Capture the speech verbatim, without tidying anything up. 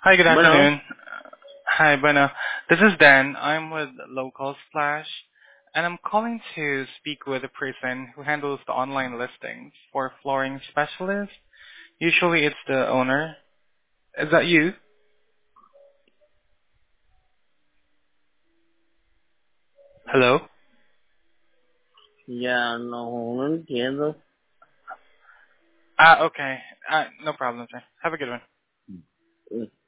Hi, good Bueno, afternoon. Hi, Bueno. This is Dan. I'm with Local Splash, and I'm calling to speak with a person who handles the online listings for flooring specialists. Usually it's the owner. Is that you? Hello? ya no, no entiendo. Ah, okay. Ah, no problem, sir. Have a good one.